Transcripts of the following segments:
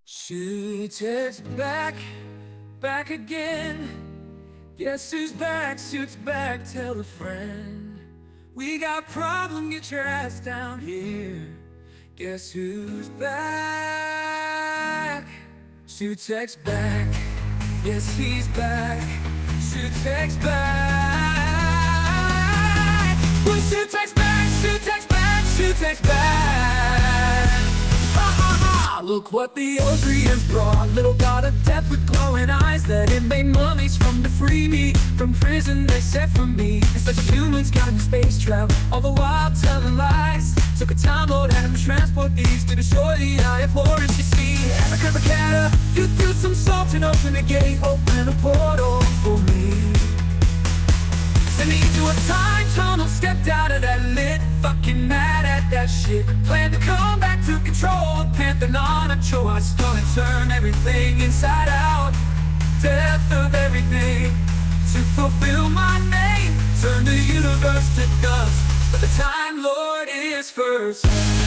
Shoot it back, back again. Guess who's back? Shoots back, tell a friend. We got problem, get your ass down here. Guess who's back? Shootek's back. Yes, he's back. Shootek's back. Well, Shootek's back, Shootek's back, Shootek's back. Look what the Orient brought. Little god of death with glowing eyes that it made mummies from to free me from prison they set for me. And such humans got in space travel, all the while telling lies. Took a time lord, had him transport these to destroy the Eye of Horus. You see, Abracadabra, you threw some salt and opened a gate, open a portal for me. Send me to a time tunnel, stepped out of that lit, fucking mad at that shit. Planned to come back to control, Pantheon of choice. Gonna turn everything inside out, death of everything, to fulfill my name. Turn the universe to dust, but the Time Lord is first.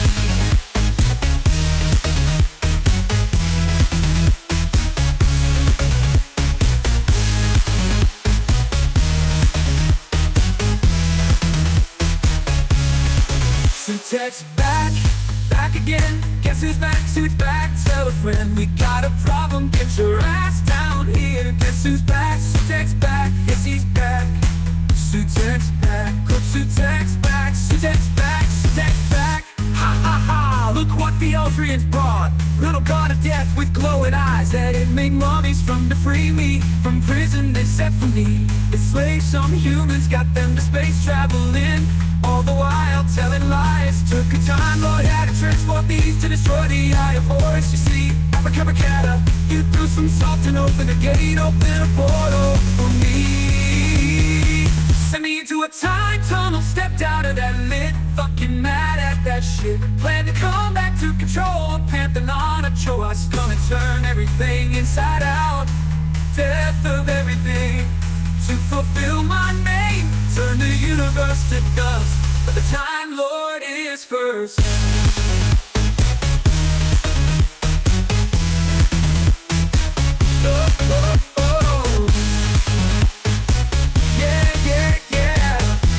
Shootek's back, back again. Guess who's back? Shootek's back, tell a friend. We got a problem, get your ass down here. Guess who's back? Shootek's back, yes he's back. Shootek's back, good Shootek's back. Shootek's back, Shootek's back. Ha ha ha, look what the Orient brought. Little god of death with glowing eyes that it made mummies from to free me from prison they set for me. Enslaved some humans, got them to space traveling, all the while telling lies. Took a time lord, had to transport these to destroy the Eye of Horus. You see, Abracadabra, you threw some salt and opened a gate, open a portal for me. Sent me into a time tunnel, stepped out of that lit, fucking mad at that shit. Planned to come back to control, Pantheon of choice. Gonna turn everything inside out, death of everything, to fulfill my name. Turn the universe to dust, but the Time Lord is first. Oh, oh, oh. Yeah, yeah, yeah.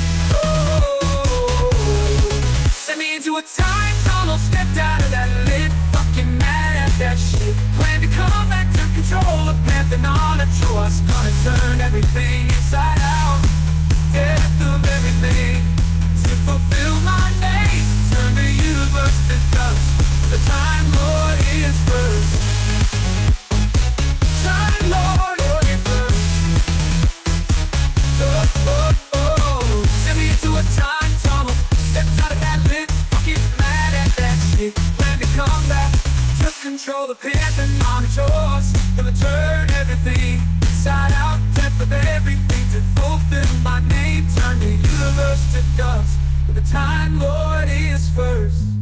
Oh. Sent me into a time tunnel, stepped out of that lit, fucking mad at that shit. Planned to come back to control the Pantheon of choice. Gonna turn everything inside out, death of everything, to fulfill my name. Turn the universe to dust, the Time Lord is first. Time Lord is first. Oh, oh, oh. Send me into a time tunnel, stepped out of that lit, fucking mad at that shit. Plan to come back, just control the Pantheon of choice. Gonna turn everything inside out, death of everything, to fulfill my name. Turn the universe to dust, but the Time Lord is first.